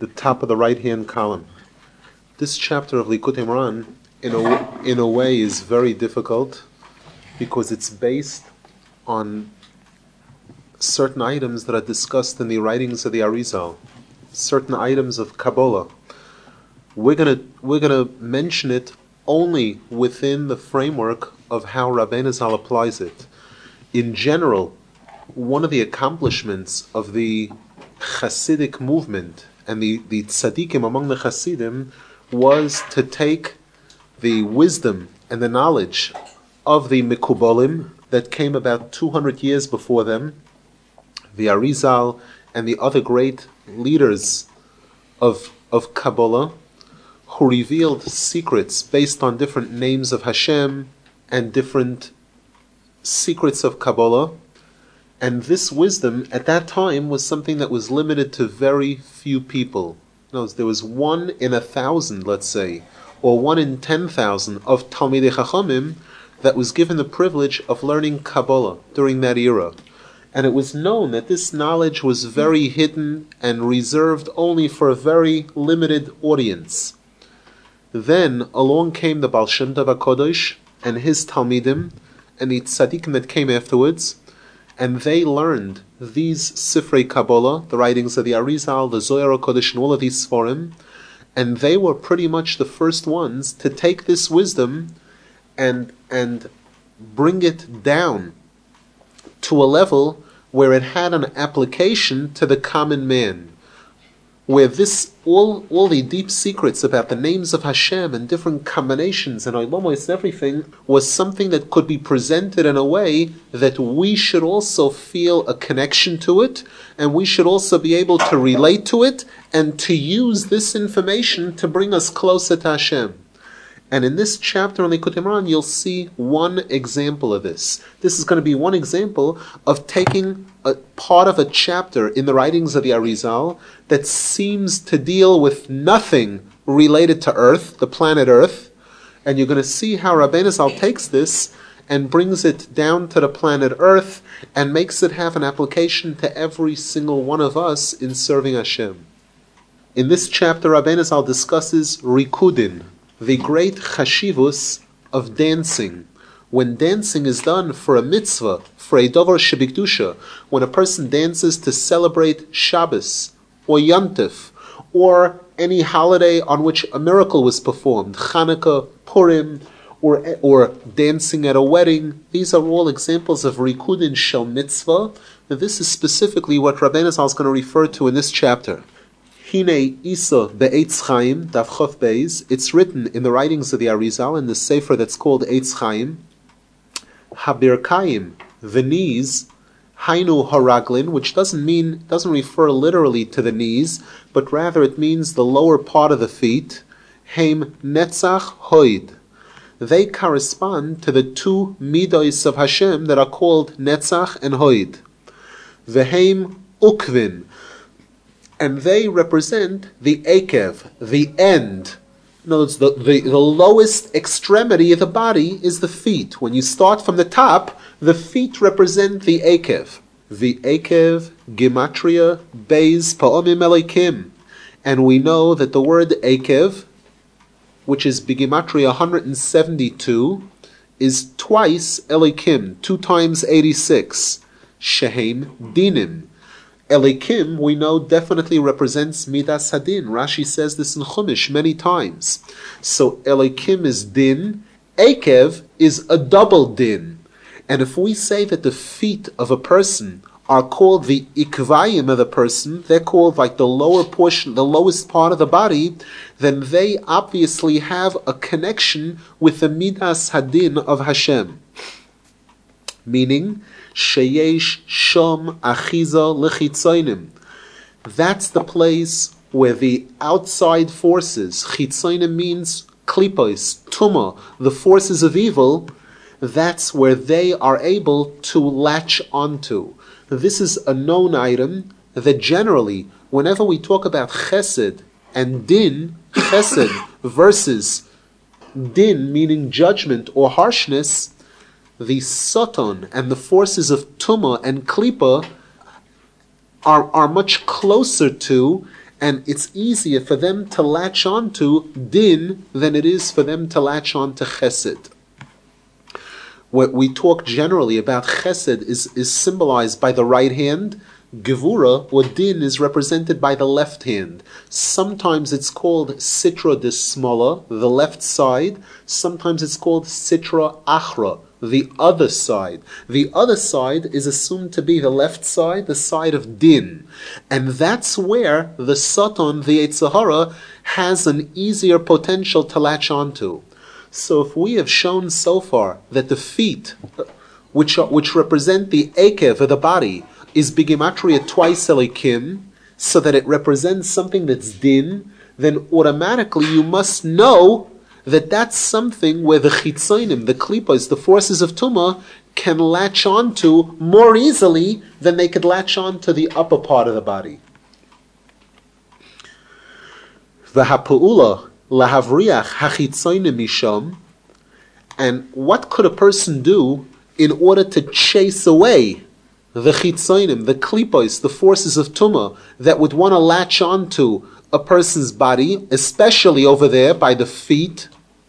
the top of the right-hand column. This chapter of Likutei Moharan, in a way, is very difficult because it's based on certain items that are discussed in the writings of the Arizal, certain items of Kabbalah. We're gonna mention it only within the framework of how Rabbeinu Zal applies it. In general, one of the accomplishments of the Hasidic movement and the tzaddikim among the Hasidim was to take the wisdom and the knowledge of the Mekubalim that came about 200 years before them, the Arizal and the other great leaders of Kabbalah, who revealed secrets based on different names of Hashem and different secrets of Kabbalah. And this wisdom at that time was something that was limited to very few people. There was 1 in 1,000, let's say, or 1 in 10,000 of Talmidei Chachamim that was given the privilege of learning Kabbalah during that era. And it was known that this knowledge was very hidden and reserved only for a very limited audience. Then along came the Baal Shem Tov HaKadosh and his Talmidim and the tzaddikim that came afterwards, and they learned these Sifrei Kabbalah, the writings of the Arizal, the Zohar HaKadosh, and all of these Sforim, and they were pretty much the first ones to take this wisdom and bring it down to a level where it had an application to the common man, where this all the deep secrets about the names of Hashem and different combinations and Olamos and everything was something that could be presented in a way that we should also feel a connection to it, and we should also be able to relate to it and to use this information to bring us closer to Hashem. And in this chapter on Likutei Moharan, you'll see one example of this. This is going to be one example of taking a part of a chapter in the writings of the Arizal that seems to deal with nothing related to Earth, the planet Earth, and you're going to see how Rabbeinu Zal takes this and brings it down to the planet Earth and makes it have an application to every single one of us in serving Hashem. In this chapter, Rabbeinu Zal discusses Rikudin, the great chashivus of dancing. When dancing is done for a mitzvah, for a davar shebikdusha, when a person dances to celebrate Shabbos, or Yontif, or any holiday on which a miracle was performed, Chanukah, Purim, or dancing at a wedding, these are all examples of rikudin shel mitzvah. Now this is specifically what Rabbeinu Zal is going to refer to in this chapter. Hine Isa be'Eitz Chaim, Daf Chof Beis. It's written in the writings of the Arizal in the sefer that's called Eitz Chaim. Habirkayim, the knees, Hainu Haraglin, which doesn't refer literally to the knees, but rather it means the lower part of the feet. Heim Netzach Hoid. They correspond to the 2 midos of Hashem that are called Netzach and Hoid. Veheim Ukvin. And they represent the Ekev, the end. In other words, the lowest extremity of the body is the feet. When you start from the top, the feet represent the Ekev. The Ekev, Gematria, Beis, Pa'omim Elikim. And we know that the word Ekev, which is Gematria 172, is twice Elikim, 2 times 86. Shehem Dinim. Elikim, we know, definitely represents Midas Hadin. Rashi says this in Chumash many times. So Elikim is Din, Ekev is a double Din. And if we say that the feet of a person are called the Ikvayim of the person, they're called like the lower portion, the lowest part of the body, then they obviously have a connection with the Midas Hadin of Hashem. Meaning, Sheyesh Shom Achiza Lechitzonim. That's the place where the outside forces, Chitzonim means Klipos, Tuma, the forces of evil, that's where they are able to latch onto. This is a known item that generally, whenever we talk about Chesed and Din, Chesed versus Din, meaning judgment or harshness, the Soton and the forces of Tumah and Klipa are much closer to and it's easier for them to latch on to din than it is for them to latch on to chesed. What we talk generally about chesed is symbolized by the right hand. Gevura, or din, is represented by the left hand. Sometimes it's called sitra de smola, the left side. Sometimes it's called sitra achra, the other side. The other side is assumed to be the left side, the side of din. And that's where the Satan, the Yetzer Hara, has an easier potential to latch onto. So if we have shown so far that the feet, which represent the ekev of the body, is bigimatria twice elikim, so that it represents something that's din, then automatically you must know that that's something where the chitzonim, the klipos, the forces of tumah, can latch onto more easily than they could latch on to the upper part of the body. V'ha'pu'ula lahavriach hachitzonim misham, and what could a person do in order to chase away the chitzonim, the klipos, the forces of tumah that would want to latch onto a person's body, especially over there by the feet?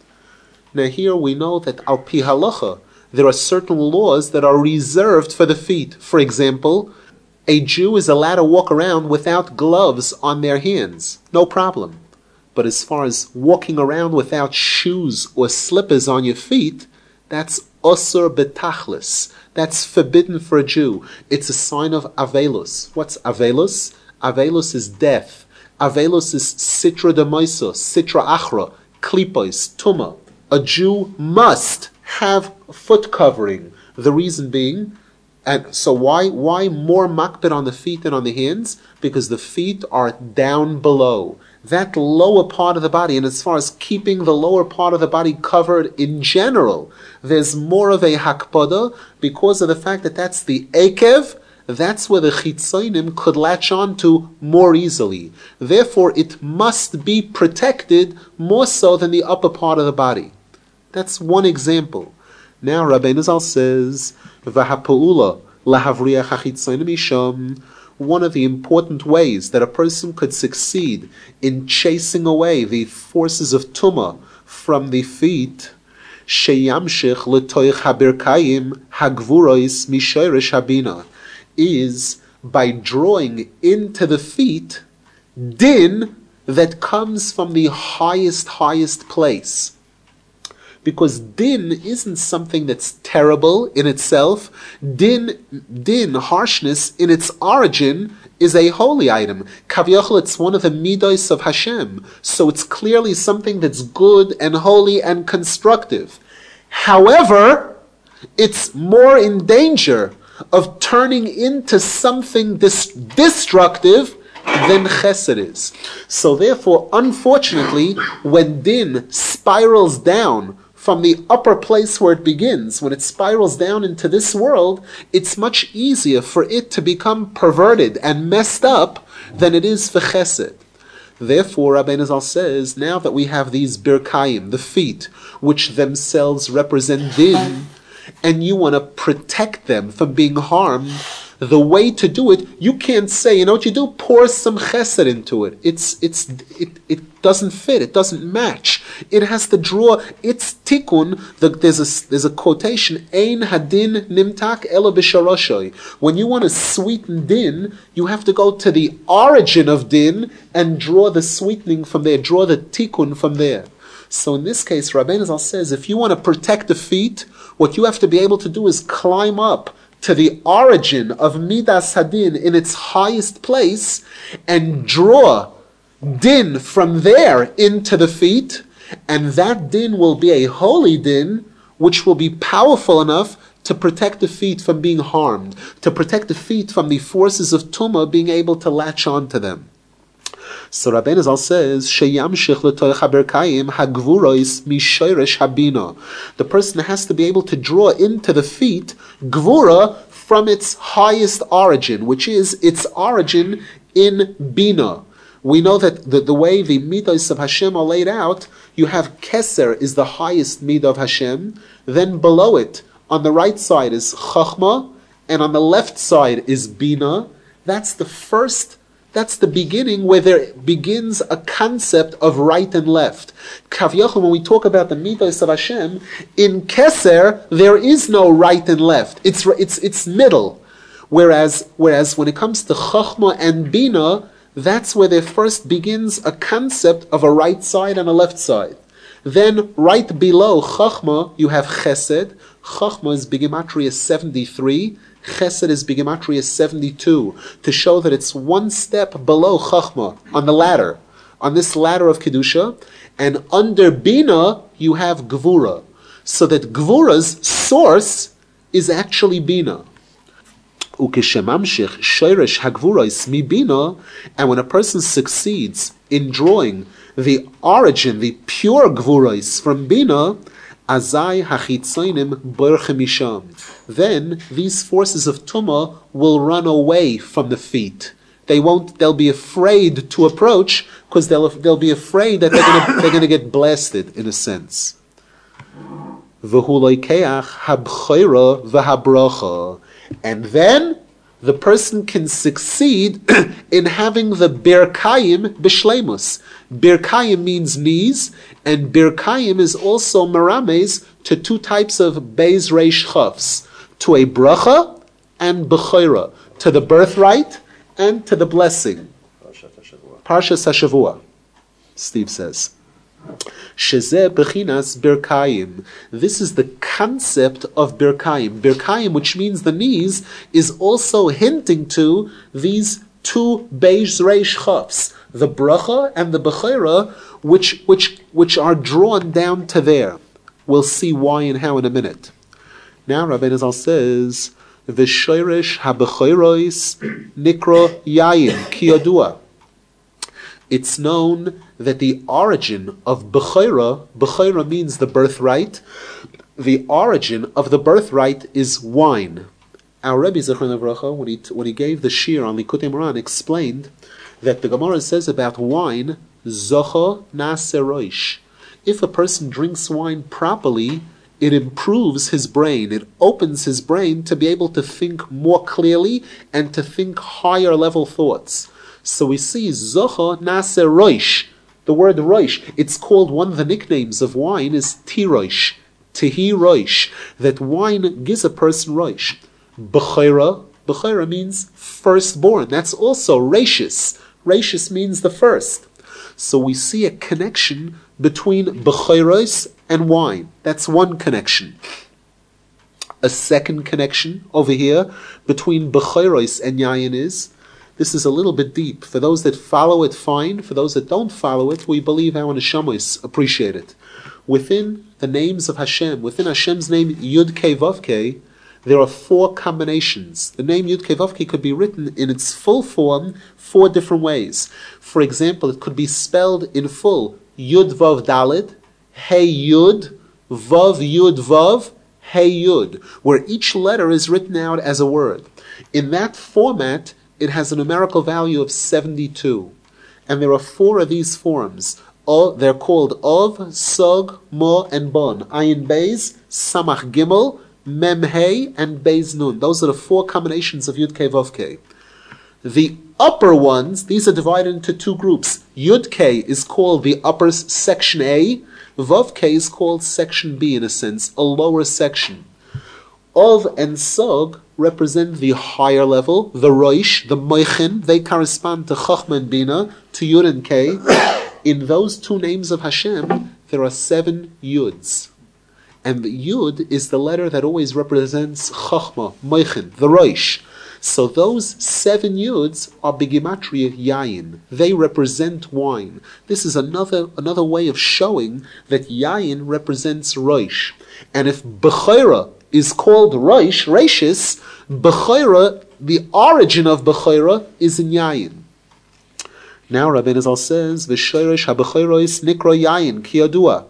Now here we know that al pi halacha, there are certain laws that are reserved for the feet. For example, a Jew is allowed to walk around without gloves on their hands. No problem. But as far as walking around without shoes or slippers on your feet, that's osur betachlis. That's forbidden for a Jew. It's a sign of avelus. What's avelus? Avelus is death. Avelus is sitra de moiso, sitra achra, klipos, tumah. A Jew must have foot covering. The reason being, and so why more makbid on the feet than on the hands? Because the feet are down below. That lower part of the body, and as far as keeping the lower part of the body covered in general, there's more of a hakpada because of the fact that that's the ekev, that's where the chitzonim could latch on to more easily. Therefore, it must be protected more so than the upper part of the body. That's one example. Now, Rabbeinu Zal says, "V'ha'pu'ula lahavriach hachitzonim misham." One of the important ways that a person could succeed in chasing away the forces of tumah from the feet, sheyamshich letoich habirkayim hagvurois mishoresh habina, is by drawing into the feet din that comes from the highest place. Because din isn't something that's terrible in itself. Din, harshness, in its origin, is a holy item. Kaviyachol, it's one of the midos of Hashem. So it's clearly something that's good and holy and constructive. However, it's more in danger of turning into something destructive than chesed is. So therefore, unfortunately, when din spirals down from the upper place where it begins, when it spirals down into this world, it's much easier for it to become perverted and messed up than it is for chesed. Therefore, Rabbeinu Zal says, now that we have these birkayim, the feet, which themselves represent din, and you want to protect them from being harmed, the way to do it, you can't say, you know what you do? Pour some chesed into it. It doesn't fit. It doesn't match. It has to draw its tikkun. There's a quotation, Ein hadin nimtak ela b'sharoshay. When you want to sweeten din, you have to go to the origin of din and draw the sweetening from there, draw the tikkun from there. So in this case, Rabbeinu Zal says, if you want to protect the feet, what you have to be able to do is climb up to the origin of Midas Hadin in its highest place and draw din from there into the feet, and that din will be a holy din which will be powerful enough to protect the feet from being harmed, to protect the feet from the forces of tumah being able to latch on to them. So Rabbeinu Zal says, "Sheyamshich l'toich haberkayim hagvurois mishoresh habina." The person has to be able to draw into the feet gvura from its highest origin, which is its origin in bina. We know that the way the midos of Hashem are laid out, you have keser is the highest midah of Hashem. Then below it, on the right side is chachma, and on the left side is bina. That's the first That's the beginning where there begins a concept of right and left. Kaviyachol, when we talk about the midos of Hashem, in Keser, there is no right and left. It's middle. Whereas when it comes to Chachma and Bina, that's where there first begins a concept of a right side and a left side. Then right below Chachma, you have Chesed. Chachma is Bigematria 73. Chesed is Bigematria 72. To show that it's one step below Chachma on the ladder. On this ladder of Kedusha. And under Bina, you have Gvura. So that Gvura's source is actually Bina. Ukeshemamshich shoresh hagvuros mi bina, and when a person succeeds in drawing the origin, the pure gvuros from bina, azai hachitzonim borchem misham, then these forces of tumah will run away from the feet. They'll be afraid to approach because they'll be afraid that they're going to get blasted in a sense. V'huloikeach habchoira v'habracha. And then the person can succeed in having the Birkayim b'shleimus. Birkayim means knees, and Birkayim is also merames to two types of Beis Reish Chavs, to a bracha and b'choira, to the birthright and to the blessing. Parshas HaShavua, Steve says. Shezeh bechinas Birkayim. This is the concept of Birkayim. Birkayim, which means the knees, is also hinting to these two Beis Reish Chavs, the bracha and the bechira, which are drawn down to there. We'll see why and how in a minute. Now Rabbi Nizal says, V'shoresh habechiros nikro yayin ki yadua. It's known that the origin of Bechira means the birthright, the origin of the birthright is wine. Our Rebbe Zechron Avracha, when he gave the shir on Likutei Moharan, explained that the Gemara says about wine, Zocha Naseroish. If a person drinks wine properly, it improves his brain. It opens his brain to be able to think more clearly and to think higher level thoughts. So we see Zocha Naser Roish. The word Roish, it's called, one of the nicknames of wine is Tiroish, Tehi Roish, that wine gives a person Roish. Bechira means firstborn. That's also Rashis. Rashis means the first. So we see a connection between Bechiros and wine. That's one connection. A second connection over here between Bechiros and Yayin is, this is a little bit deep. For those that follow it, fine. For those that don't follow it, we believe our Neshamos appreciate it. Within the names of Hashem, within Hashem's name Yud Kei Vav Kei, there are four combinations. The name Yud Kei Vav Kei could be written in its full form 4 different ways. For example, it could be spelled in full Yud Vav Daled, Hey Yud, Vav Yud Vav, Hey Yud, where each letter is written out as a word. In that format, it has a numerical value of 72. And there are 4 of these forms. They're called Ov, Sog, Mo, and Bon. Ayin Beis, Samach Gimel, Mem Hey, and Beis Nun. Those are the 4 combinations of Yud Kei Vav Kei. The upper ones, these are divided into 2 groups. Yud Kei is called the upper section A. Vav Kei is called section B, in a sense, a lower section. Ov and Sog represent the higher level, the Roish, the Moichin. They correspond to Chachma and Bina, to Yud and Kei. In those 2 names of Hashem, there are 7 Yuds. And the Yud is the letter that always represents Chachma, Moichin, the Roish. So those 7 Yuds are Begimatria Yayin. They represent wine. This is another way of showing that Yayin represents Roish. And if Bechira is called Roish, Rashis, Bechira, the origin of Bechira is in Yayin. Now Rabbi Nizal says, V'shoresh habechiros nikro Yayin ki yadua.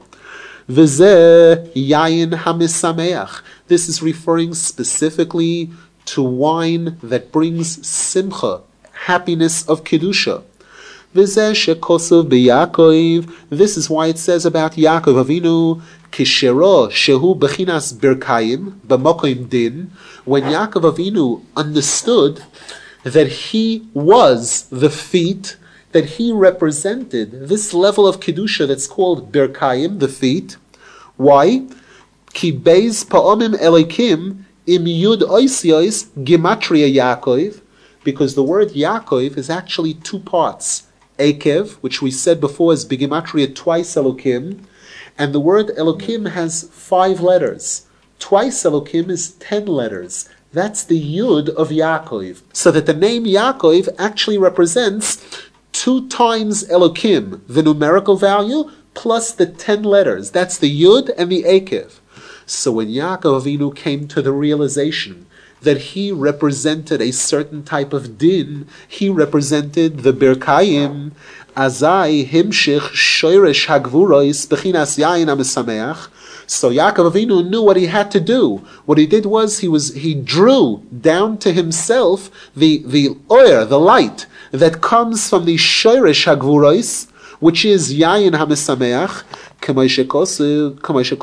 V'zeh Yayin hamisameach. This is referring specifically to wine that brings simcha, happiness of Kedusha. V'zeh shekosov b'Yaakov. This is why it says about Yaakov Avinu, Kishero shehu bechinas birkayim b'mokoim din. When Yaakov Avinu understood that he was the feet, that he represented this level of Kedusha that's called Berkayim, the feet. Why? Ki beis pa'omim elikim im yud oisiyos gematria Yaakov, because the word Yaakov is actually two parts. Ekev, which we said before is begematria twice Elokim, and the word Elokim has 5 letters. Twice Elokim is 10 letters. That's the Yud of Yaakov. So that the name Yaakov actually represents 2 times Elokim, the numerical value, plus the 10 letters. That's the Yud and the Ekev. So when Yaakov Avinu came to the realization that he represented a certain type of din, he represented the Berkayim, Azai himshich shoyresh hagvuros bechinas yayin hamisameach. So Yaakov Avinu knew what he had to do. What he did was he drew down to himself the oil, the light that comes from the shoyresh hagvuros, which is yayin hamisameach. K'moishikosu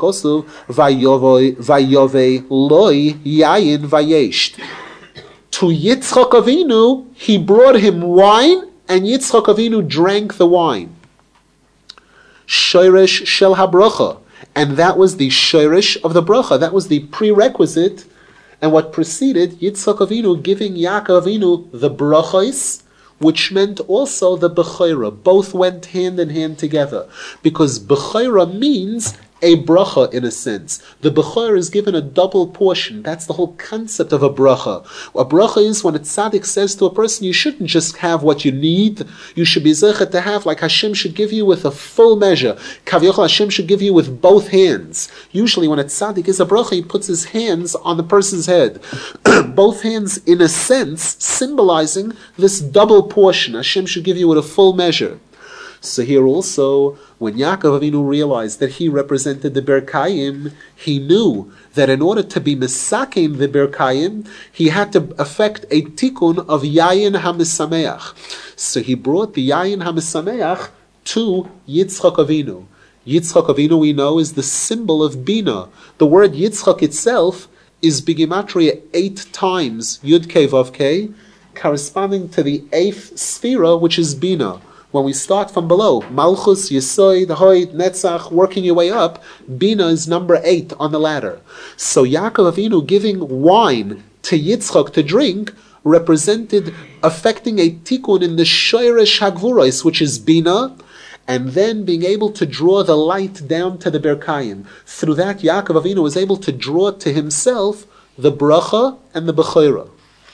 vayove loy yayin vayesht. To Yitzchak Avinu, he brought him wine, and Yitzchak Avinu drank the wine. Shoyresh shel habracha, and that was the shoyresh of the bracha. That was the prerequisite, and what preceded Yitzchak Avinu giving Yaakov Avinu the brachos, which meant also the bechorah. Both went hand in hand together, because bechorah means a bracha in a sense. The bechorah is given a double portion. That's the whole concept of a bracha. A bracha is when a tzaddik says to a person, you shouldn't just have what you need. You should be zeichet to have, like Hashem should give you with a full measure. Kavyochel Hashem should give you with both hands. Usually when a tzaddik is a bracha, he puts his hands on the person's head. Both hands, in a sense, symbolizing this double portion. Hashem should give you with a full measure. So here also, when Yaakov Avinu realized that he represented the Berkayim, he knew that in order to be Mesakein the Berkayim, he had to effect a tikkun of Yayin HaMesameach. So he brought the Yayin HaMesameach to Yitzchak Avinu. Yitzchak Avinu, we know, is the symbol of Bina. The word Yitzchak itself is Bigimatria 8 times, Yud Kei Vav Kei, corresponding to the 8th Sphira, which is Bina. When we start from below, Malchus, Yesod, Hoid, Netzach, working your way up, Bina is number 8 on the ladder. So Yaakov Avinu giving wine to Yitzchak to drink represented affecting a tikkun in the Shoyresh Hagvuros, which is Bina, and then being able to draw the light down to the Berkayim. Through that, Yaakov Avinu was able to draw to himself the bracha and the bechorah.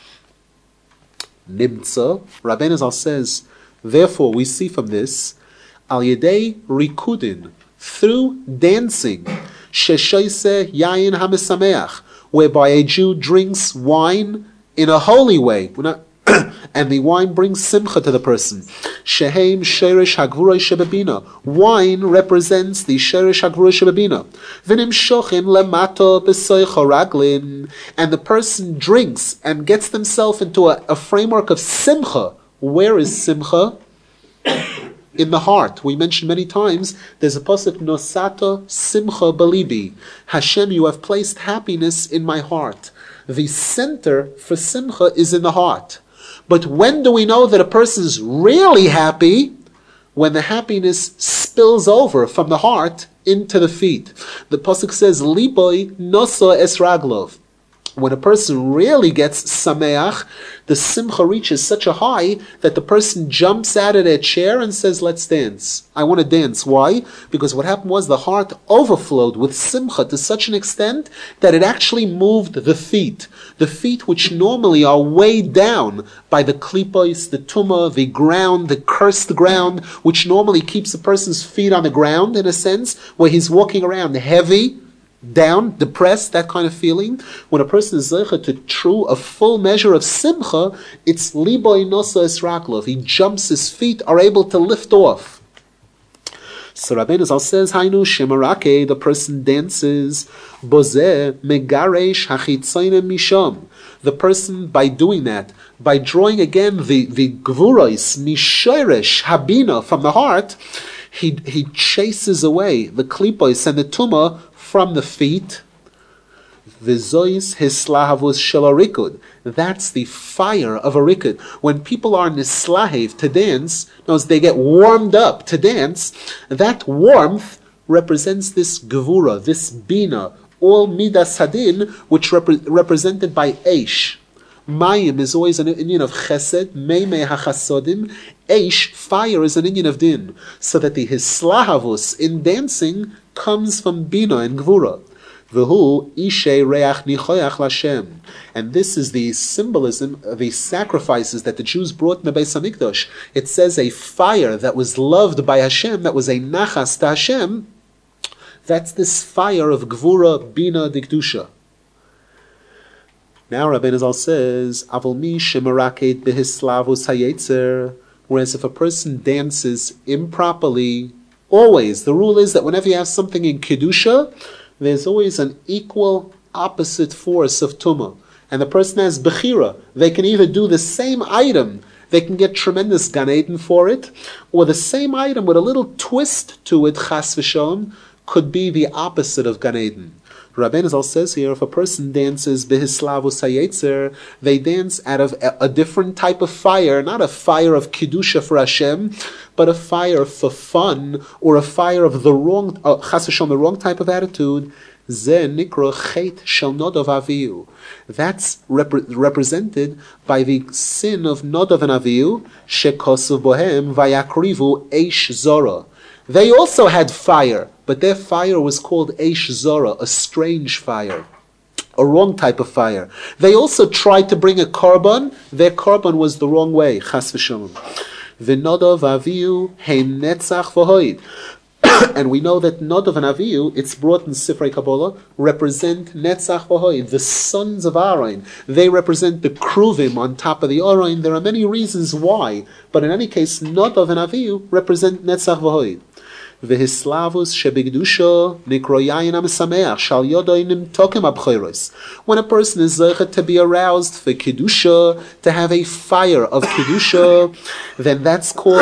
Nimtza, Rabbeinu Zal says, therefore, we see from this, al yedei rikudin, through dancing, sheshoise yayin hamesameach, whereby a Jew drinks wine in a holy way, and the wine brings simcha to the person. Shehem sheresh hagvuroi shebabina. Wine represents the sheresh hagvuroi shebabina. V'nim shochim lemato b'soicha raglin, and the person drinks and gets themselves into a framework of simcha. Where is simcha? In the heart. We mentioned many times, there's a pasuk, Nosata simcha balibi. Hashem, you have placed happiness in my heart. The center for simcha is in the heart. But when do we know that a person is really happy? When the happiness spills over from the heart into the feet. The pasuk says, Liboi nosa es raglov. When a person really gets sameach, the simcha reaches such a high that the person jumps out of their chair and says, let's dance. I want to dance. Why? Because what happened was the heart overflowed with simcha to such an extent that it actually moved the feet. The feet which normally are weighed down by the klipos, the tumah, the ground, the cursed ground, which normally keeps a person's feet on the ground in a sense, where he's walking around heavy, down, depressed, that kind of feeling. When a person is zeicha to true a full measure of simcha, it's liboy nosa esraklov. He jumps, his feet are able to lift off. So Rabbeinu Zal says, Hainu shemarake, the person dances, bozeh megaresh hachitzonim misham. The person, by doing that, by drawing again the gvuros mishoresh habina from the heart, he chases away the klipos and the tumah from the feet. V'zois hislahavus shel arikud. That's the fire of a rikud. When people are nislahev to dance, knows they get warmed up to dance, that warmth represents this gevura, this bina, all midas hadin, which represented by eish. Mayim is always an Indian of chesed, meimei hachasodim. Eish, fire, is an Indian of din. So that the hislahavus in dancing comes from bina and gevura. V'hu ishe reach nichoyach lashem. And this is the symbolism of the sacrifices that the Jews brought in the Beis HaMikdash. It says a fire that was loved by Hashem, that was a nachas to Hashem. That's this fire of gvura, bina, dikdusha. Now Rabbeinu Zal says, Avol mi shemaraket behislavus hayetzer. Whereas if a person dances improperly, always, the rule is that whenever you have something in kedusha, there's always an equal opposite force of tumah. And the person has bechira. They can either do the same item, they can get tremendous Gan Eden for it, or the same item with a little twist to it, chas v'shalom, could be the opposite of Gan Eden. Rabbeinu Zal says here, if a person dances behislavus hayetzer, they dance out of a different type of fire, not a fire of kedusha for Hashem, but a fire for fun, or a fire of the wrong, chas v'shalom, the wrong type of attitude. Ze nikro chet shel Nadav Avihu. That's represented by the sin of Nadav and Avihu, shekosuv bohem vayakrivu eish zora. They also had fire, but their fire was called Eish Zora, a strange fire, a wrong type of fire. They also tried to bring a korban. Their korban was the wrong way, chas v'shalom. V'Nadav Avihu heim netzach v'hoid. And we know that Nadav and Avihu, it's brought in Sifrei Kabbalah, represent Netzach v'Hoid, the sons of Aaron. They represent the Kruvim on top of the Aaron. There are many reasons why, but in any case, Nadav and Avihu represent Netzach v'Hoid. V'hislavus shebigdusha nikro yayin ha'mesameach shal yodoi nimtokim abchoros. When a person is zeichet to be aroused for kedusha, to have a fire of kedusha, then that's called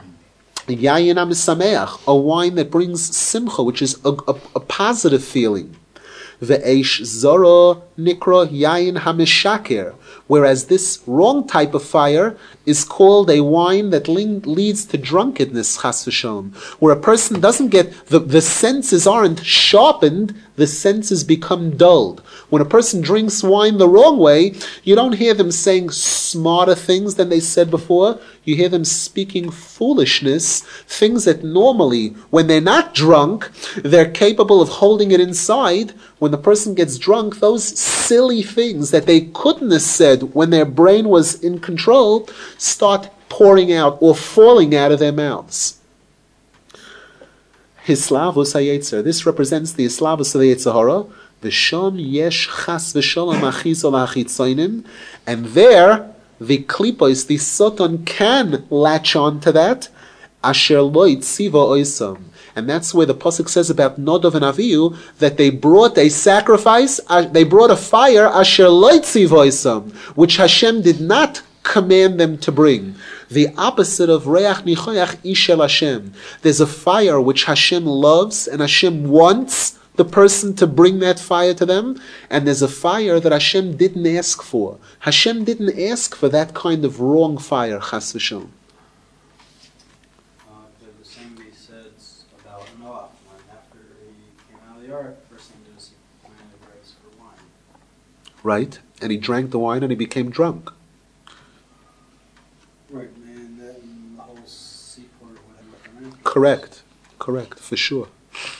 yayin ha'mesameach, a wine that brings simcha, which is a positive feeling. Ve'eish zora nikro yayin ha'meshaker. Whereas this wrong type of fire is called a wine that leads to drunkenness, chas v'shalom, where a person doesn't get, the senses aren't sharpened, the senses become dulled. When a person drinks wine the wrong way, you don't hear them saying smarter things than they said before. You hear them speaking foolishness, things that normally, when they're not drunk, they're capable of holding it inside. When the person gets drunk, those silly things that they couldn't have said when their brain was in control start pouring out or falling out of their mouths. Hislavus hayetzer. This represents the Hislavus of the Yetzer Hara. V'sham yesh chas v'shalom achizol hachitzonim. And there, the klipos, the Satan can latch on to that. Asher lo itziva oisam. And that's where the pasuk says about Nadav and Avihu that they brought a sacrifice, they brought a fire, asher lo itziva oisam, which Hashem did not command them to bring. The opposite of reach nichoyach ishel Hashem. There's a fire which Hashem loves and Hashem wants the person to bring that fire to them, and there's a fire that Hashem didn't ask for. Hashem didn't ask for that kind of wrong fire, chas v'shalom. The same he says about Noah, when after he came out of the ark, the first thing he did was he planted grapes for wine. Right, and he drank the wine and he became drunk. Right, and then the whole seaport would have Correct, for sure.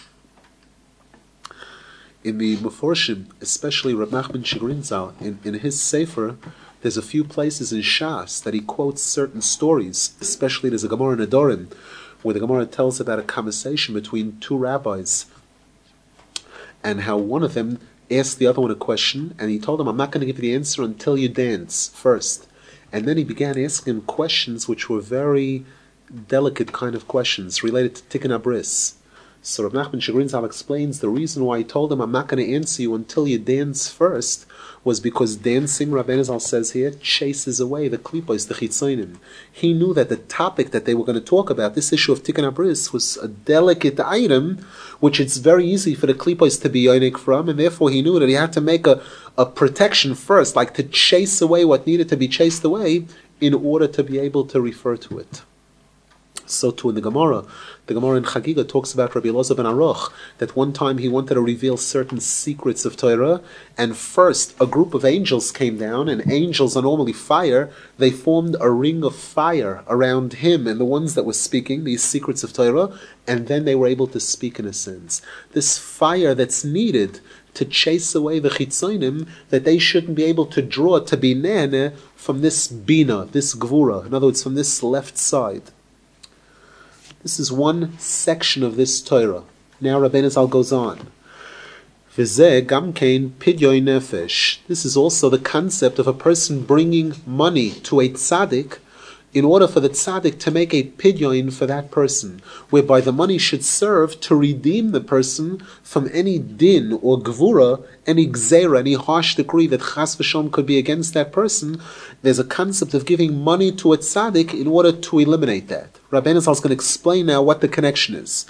In the Meforshim, especially Reb Nachman Shigrin Zal, in his Sefer, there's a few places in Shas that he quotes certain stories, especially there's a Gemara in Adorim, where the Gemara tells about a conversation between two rabbis, and how one of them asked the other one a question, and he told him, I'm not going to give you the answer until you dance first. And then he began asking him questions which were very delicate kind of questions related to Tikkun Abris. So Rav Nachman Shigrin Zal explains the reason why he told him, I'm not going to answer you until you dance first, was because dancing, Rabbeinu Zal says here, chases away the klipos, the chitzonim. He knew that the topic that they were going to talk about, this issue of tikkun abris, was a delicate item, which it's very easy for the klipos to be yonik from, and therefore he knew that he had to make a protection first, like to chase away what needed to be chased away, in order to be able to refer to it. So too in the Gemara in Chagiga talks about Rabbi Elazar ben Aruch, that one time he wanted to reveal certain secrets of Torah, and first a group of angels came down, and angels are normally fire. They formed a ring of fire around him and the ones that were speaking these secrets of Torah, and then they were able to speak in a sense. This fire that's needed to chase away the chitzonim, that they shouldn't be able to draw to be nene from this bina, this gvura, in other words, from this left side. This is one section of this Torah. Now Rabbeinu Zal goes on. V'zeh gam kein pidyon nefesh. This is also the concept of a person bringing money to a tzaddik in order for the tzaddik to make a pidyon for that person, whereby the money should serve to redeem the person from any din or gvura, any gzeira, any harsh decree that chas v'shom could be against that person. There's a concept of giving money to a tzaddik in order to eliminate that. Rabbeinu Zal is going to explain now what the connection is.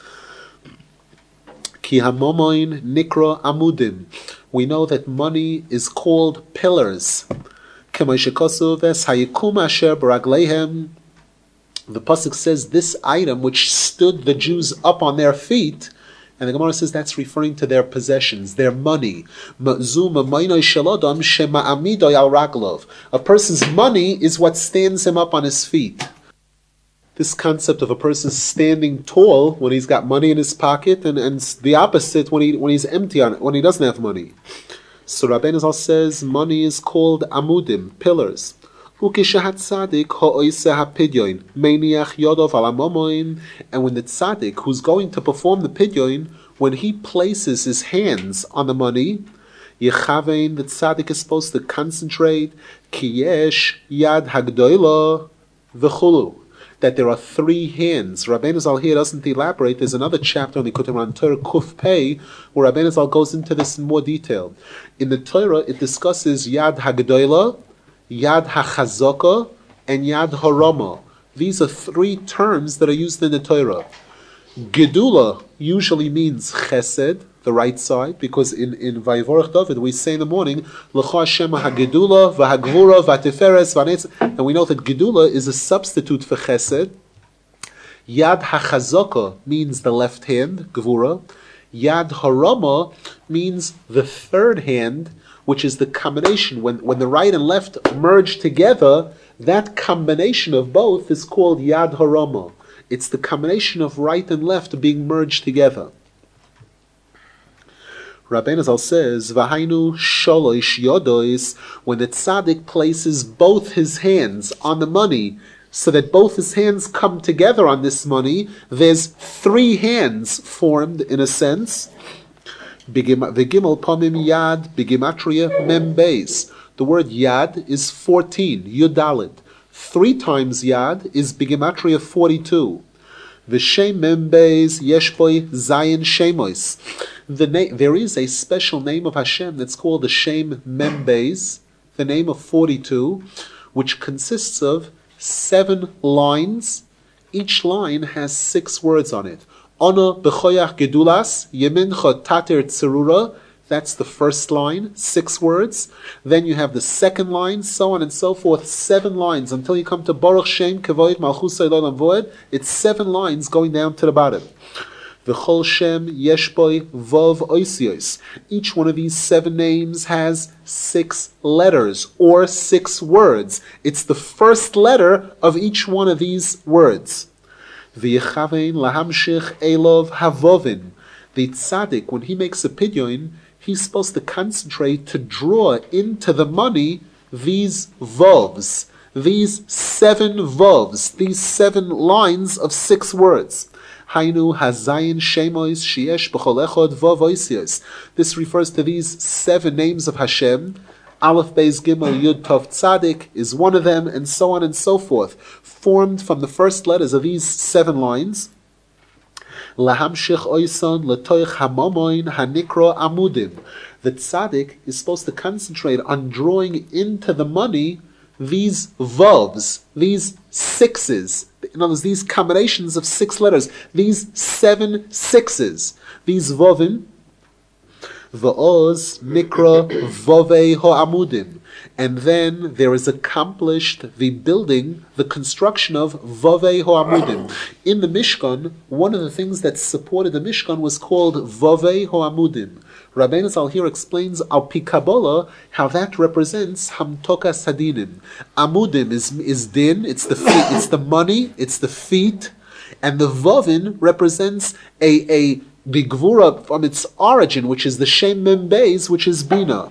Ki hamomoin nikra amudim. We know that money is called pillars. The pasuk says this item which stood the Jews up on their feet, and the Gemara says that's referring to their possessions, their money. A person's money is what stands him up on his feet. This concept of a person standing tall when he's got money in his pocket, and the opposite when he's empty on it, when he doesn't have money. So Rabbeinu Zal says money is called amudim, pillars. And when the tzaddik who's going to perform the pidyon, when he places his hands on the money, the tzaddik is supposed to concentrate, kiyesh yad hagdoila v'chulu, that there are three hands. Rabbeinu Zal here doesn't elaborate. There's another chapter on the Likutei Moharan Torah Kuf Pei where Rabbeinu Zal goes into this in more detail. In the Torah, it discusses Yad HaGedola, Yad HaChazaka, and Yad HaRama. These are three terms that are used in the Torah. Gedula usually means Chesed, the right side, because in Vayivorach David we say in the morning, L'cha Hashem HaGedula, V'Hagvura, V'Tiferes, V'Netz, and we know that Gedula is a substitute for Chesed. Yad HaChazaka means the left hand, Gvura. Yad HaRama means the third hand, which is the combination. When the right and left merge together, that combination of both is called Yad HaRama. It's the combination of right and left being merged together. Rabbeinu Zal says, V'hainu sholosh yodois, when the tzaddik places both his hands on the money, so that both his hands come together on this money, there's three hands formed in a sense. V'gimel pomim yad, b'gimatria mem beis. The word yad is 14, yudalid. 3 times yad is b'gimatria 42. V'shem mem beis yeshboi zayin shemois. There is a special name of Hashem that's called the Shem Mem Beis, the name of 42, which consists of 7 lines. Each line has 6 words on it. Ono b'choyach gedulas, yemincha tater tzerura. That's the first line, 6 words. Then you have the second line, so on and so forth, 7 lines until you come to Baruch Shem Kevoid Malchusay L'Olam Voed. It's 7 lines going down to the bottom. V'chol Shem Yeshboi Vov Oisios. Each one of these 7 names has 6 letters or 6 words. It's the first letter of each one of these words. V'yechavein lahamshich elov havovin. The tzaddik, when he makes a pidyon, he's supposed to concentrate to draw into the money these vovs, these 7 vovs, these 7 lines of 6 words. Hainu hazayin shemois sheyesh b'chol echad vav oisios. This refers to these 7 names of Hashem. Aleph Beis Gimel Yud Tov Tzadik is one of them, and so on and so forth, formed from the first letters of these 7 lines. Lahamshich oison letoich hamomoin hanikro amudim. The tzaddik is supposed to concentrate on drawing into the money these vavs, these sixes. In other words, these combinations of 6 letters, these 7 sixes, these vavim, va'oz nikra vavei ho'amudim. And then there is accomplished the building, the construction of Vavei Ho'amudim. In the Mishkan, one of the things that supported the Mishkan was called Vavei Ho'amudim. Rabbeinu Zal here explains Al Pi Kabbalah how that represents Hamtoka Sadinim. Amudim is din, it's the feet, it's the money, it's the feet, and the Vavin represents the Gvura from its origin, which is the Shem Mem Beis, which is Bina.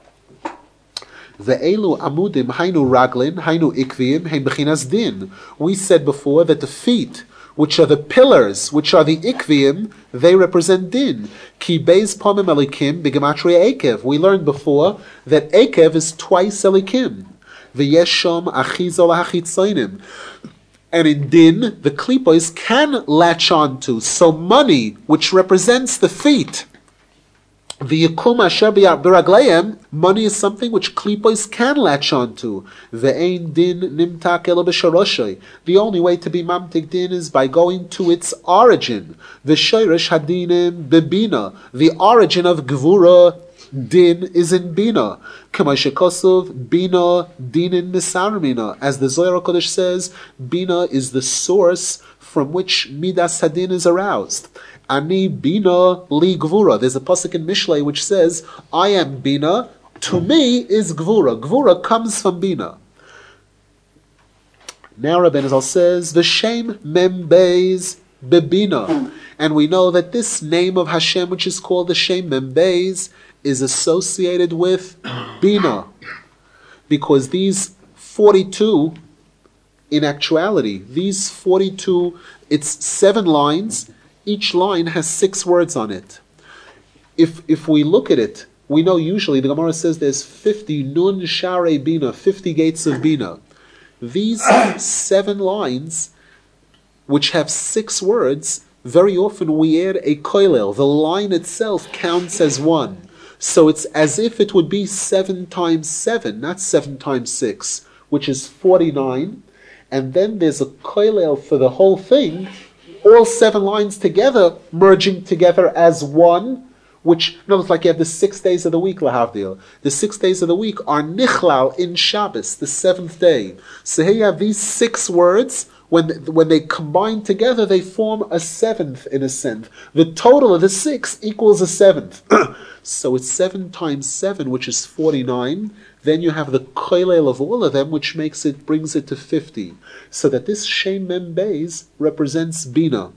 Ve'elu amudim hainu raglin hainu ikvim hein bechinas din. We said before that the feet, which are the pillars, which are the ikvim, they represent din. Ki beis pomim elikim b'gematria ekev. We learned before that ekev is twice elikim. Ve'yeshom achizol hachitzoinim. And in din, the klipos can latch onto. So money, which represents the feet, the yikum asher b'ragleim, money is something which klipos can latch onto. Ve'ein din nimtak elo b'sharoshay. The only way to be mamtik din is by going to its origin. V'shoresh hadinim bebina. The origin of gvura din is in bina. K'ma shekosov bina dinin misarmina. As the Zohar HaKadosh says, bina is the source from which midas hadin is aroused. Ani bina li gvura. There's a pasuk in Mishlei which says, I am bina, to me is gvura. Gvura comes from bina. Now Rabbeinu Zal says, V'shem mem beis bebina. And we know that this name of Hashem, which is called the Shem mem beis, is associated with bina. Because these 42, in actuality, these 42, it's 7 lines. Each line has 6 words on it. If we look at it, we know usually the Gemara says there's 50 nun share bina, 50 gates of bina. These 7 lines, which have 6 words, very often we add a koilel. The line itself counts as 1. So it's as if it would be 7 times 7, not 7 times 6, which is 49. And then there's a koilel for the whole thing, all 7 lines together, merging together as one, which, no, it's like you have the 6 days of the week, lahavdil. The 6 days of the week are nichlal in Shabbos, the 7th day. So here you have these 6 words, when they combine together, they form a 7th in a sense. The total of the 6 equals a 7th. So it's 7 times 7, which is 49. Then you have the koilel of all of them, which brings it to 50. So that this Shem Mem Beis represents Bina.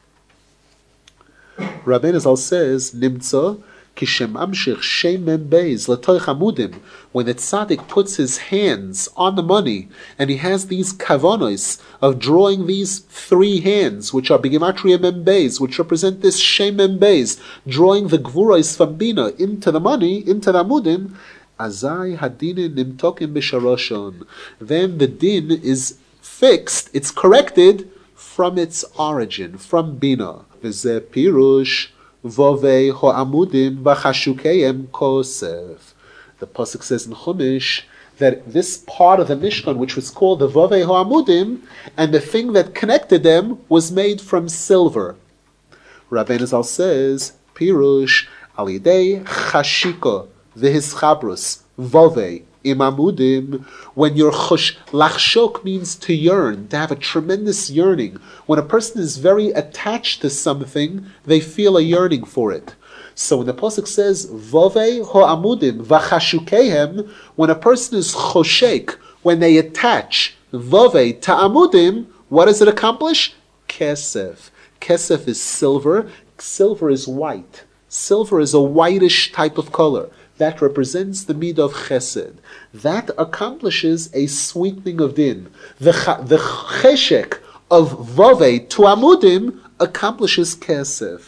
Rabbeinu Zal says, Nimtza, Kishem Amshich Shem Mem Beis Latoich Amudim. When the tzaddik puts his hands on the money, and he has these kavanos of drawing these 3 hands, which are B'gematria Mem Beis, which represent this Shem Mem Beis, drawing the gvuros from Bina into the money, into the Amudim, Azai hadinin nimtokim b'sharoshon. Then the din is fixed, it's corrected from its origin, from Bina. V'zeh pirush vovei ho'amudim v'chashukeyem kosef. The pasuk says in Chumash that this part of the Mishkan, which was called the vovei ho'amudim, and the thing that connected them was made from silver. Rabbeinu Zal says, pirush alidei chashiko v'hischabrus vovei imamudim. When you're lachshok means to yearn, to have a tremendous yearning. When a person is very attached to something, they feel a yearning for it. So when the pasuk says vovei ho'amudim v'chashukehem, when a person is choshek, when they attach vovei to amudim, what does it accomplish? Kesef. Kesef is silver. Silver is white. Silver is a whitish type of color. That represents the midah of chesed. That accomplishes a sweetening of din. The cheshek of vovei to amudim accomplishes kesef.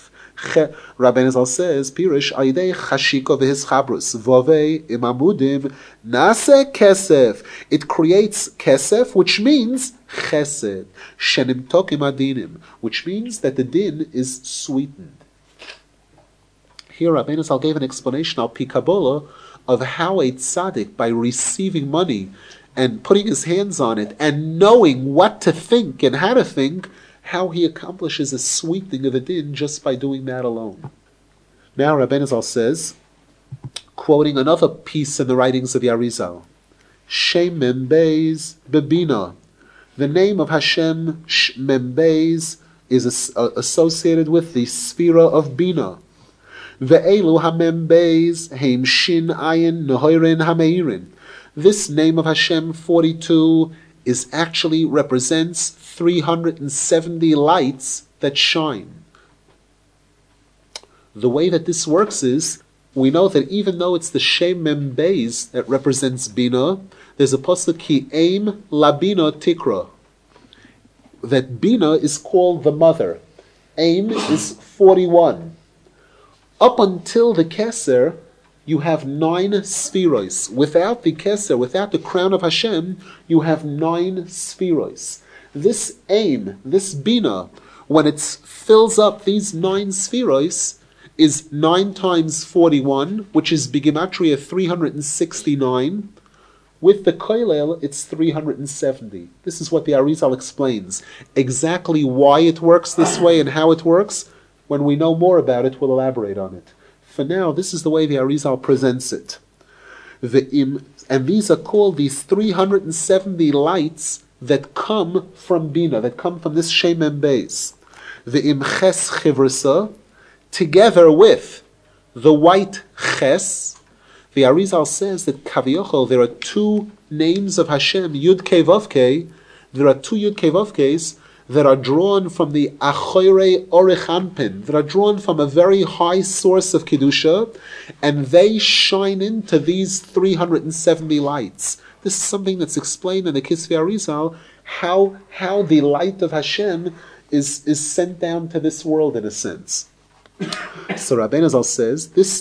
Rabbeinu Zal says, Pirish, Aidei Chashiko v'his chabrus, Vovei imamudim, Nase kesef. It creates kesef, which means chesed. Shenim tokim adinim, which means that the din is sweetened. Here Rabbeinu Zal gave an explanation, al pi Kabbalah, of how a tzaddik, by receiving money and putting his hands on it and knowing what to think and how to think, how he accomplishes a sweetening of the din just by doing that alone. Now Rabbeinu Zal says, quoting another piece in the writings of the Arizal, Shem Membeis Bebina. The name of Hashem Membeis is associated with the Sphira of Bina. Ve'elu HaMembeis Heim Shin Ayin Nehoirin HaMeirin. This name of Hashem 42 is actually represents 370 lights that shine. The way that this works is, we know that even though it's the Shem Membeis that represents Bina, there's a pasuk ki Aim Labina Tikra. That Bina is called the mother. Aim is 41. Up until the Keser, you have 9 spheros. Without the Keser, without the crown of Hashem, you have 9 spheros. This aim, this Bina, when it fills up these 9 spheros, is 9 times 41, which is Bigimatria 369. With the Koilel, it's 370. This is what the Arizal explains. Exactly why it works this way and how it works, when we know more about it, we'll elaborate on it. For now, this is the way the Arizal presents it. And these are called these 370 lights that come from Bina, that come from this Shem Membeis. The Ches Chivrisa, together with the white Ches. The Arizal says that Kaviochel, there are 2 names of Hashem, Yud Kei Vav Kei. There are 2 Yud Kei Vav Keis that are drawn from the Achoire Orech Anpin, that are drawn from a very high source of Kedusha, and they shine into these 370 lights. This is something that's explained in the Kisvei Arizal, how the light of Hashem is sent down to this world in a sense. So Rabbeinu Zal says, this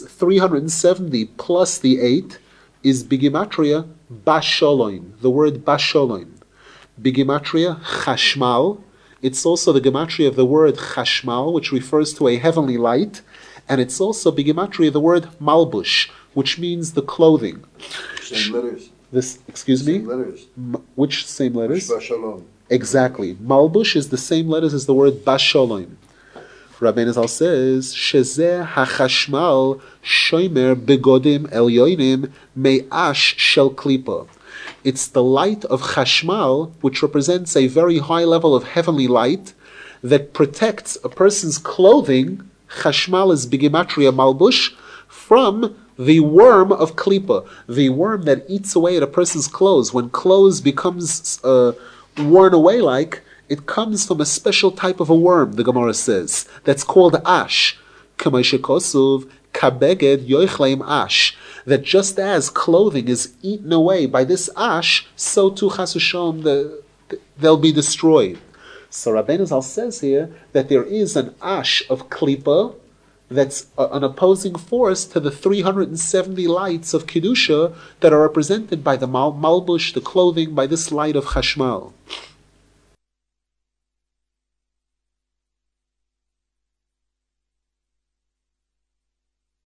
370 plus the 8 is Bigimatria Basholoim, the word Basholoim. Bigimatria Chashmal. It's also the gematria of the word Chashmal, which refers to a heavenly light, and it's also Bigimatria of the word Malbush, which means the clothing. Same letters. Excuse me? Same letters. Which same letters? Bashalom. Exactly. Malbush is the same letters as the word Basholoim. Rabbeinu Zal says, Shezeh hachashmal shomer begodim elyonim me'ash shel klipa. It's the light of Chashmal, which represents a very high level of heavenly light that protects a person's clothing. Chashmal is Bigimatria Malbush, from the worm of Klipa, the worm that eats away at a person's clothes. When clothes becomes worn away it comes from a special type of a worm, the Gemara says, that's called ash. Kamashikosuv kabeged yoichlaim ash. That just as clothing is eaten away by this ash, so too chas v'shalom they'll be destroyed. So Rabbeinu Zal says here that there is an ash of klipa that's an opposing force to the 370 lights of Kedusha that are represented by the malbush, the clothing, by this light of Chashmal.